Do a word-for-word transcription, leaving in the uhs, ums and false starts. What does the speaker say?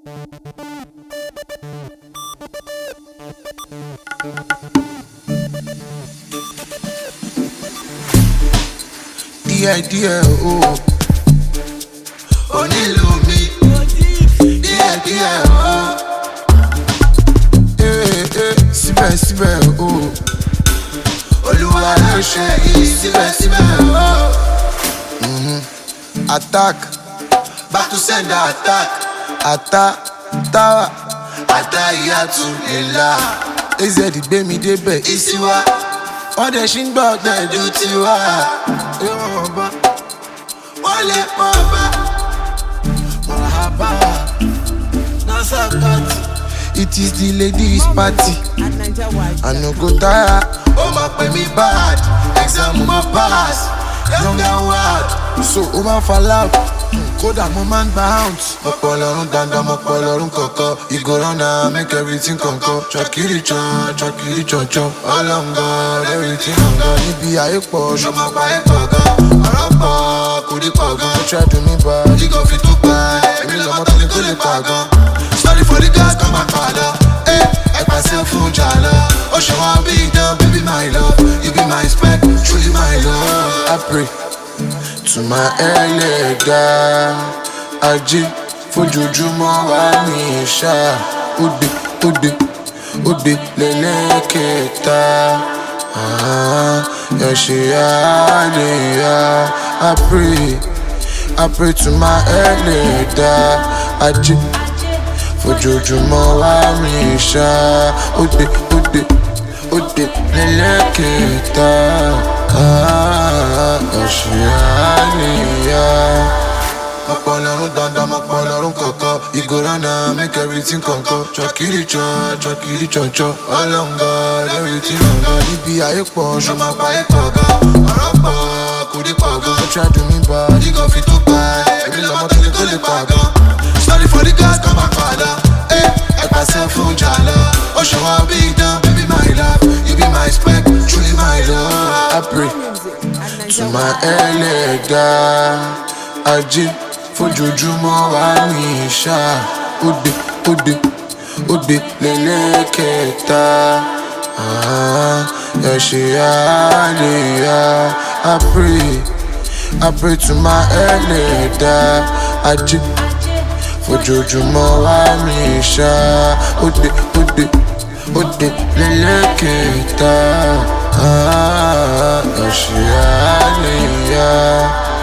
Díẹ̀ díẹ̀ o, onílù mi. Díẹ̀ díẹ̀ o, eh eh síbẹ̀síbẹ̀ o, Olúwa ló ṣe yìí síbẹ̀síbẹ̀ o. Mhm. Attack, back to sender attack. Attack, tower, Atahiyatu lillah. A Z gbé mi débẹ̀ ìsíwá. Wọ́n dẹ̀ ṣì ń gbọ́ ọ̀tẹ̀dù tiwa. Wọ́n bá wọ́n lè pọ̀ bá. Marhaba, Nasakati. It is the ladies party. I no go tire. Ó máa pè mí bad. Exam mo pass. Young and wild. So ó máa fa loud. Kódà mo máa ń gba out. Ọ̀pọ̀ lọ́rùn dandan, ọ̀pọ̀ lọ́rùn kọ̀ọ̀kan. You go round and make everything kọ̀ọ̀kan. Chọ̀kìrì chọ̀, chọ̀kìrì chọ̀chọ̀. All on God, everything on God. Níbi ayé pọ̀, ṣọmọ pa ayé pọ̀ gan. Ọ̀rọ̀ pọ̀, kò rí pọ̀ gan. Ó try do me bad, dígò fi tó pa. Èmi lọ́mọ tó ní kó lè pa gan. Sorry for the gas, come back padà. Ẹ pàṣẹ fún jàlọ. Ó ṣe wọ́n bí idán, baby my love. You be my spec, truly my love. I pray to my ẹlẹ́dà ajé fojoojúmọ́ wá ní ìṣá. Òde òde òde lẹ́lẹ́kẹta. Ẹ ṣe àlèyá. I pray I pray to my ẹlẹ́dà ajé fojoojúmọ́ wá ní ìṣá. Òde òde òde lẹ́lẹ́kẹta. Ẹ ṣe àlèyá. Ọ̀pọ̀ lọ́rùn dandan, ọ̀pọ̀ lọ́rùn kọ̀ọ̀kan. You go round and make everything kọ̀ọ̀kan. Chọ̀kìrì chọ̀, chọ̀kìrì chọ̀chọ̀. All on God, everything on God. Níbi ayé pọ̀, ṣọmọ pa ayé pọ̀ gan. Ọ̀rọ̀ pọ̀, kò rí pọ̀ gan. Ó try do me bad, dígò fi tó pa. Èmi lọ́mọ tó ní kó lè pa gan. Sorry for the gas, come back padà. Ẹ pàṣẹ fún jàlọ. Ó ṣe wọ́n bí idán, baby my love. You be my spec, truly my love. I pray to my ẹlẹ́dà ajé fojoojúmọ́ wá ní ìṣá. Òde òde òde lẹ́lẹ́kẹta. Ẹ ṣe àlèyá. I pray I pray to my ẹlẹ́dà ajé fojoojúmọ́ wá ní ìṣá. Òde òde òde lẹ́lẹ́kẹta. Ẹ ṣe àlèyá.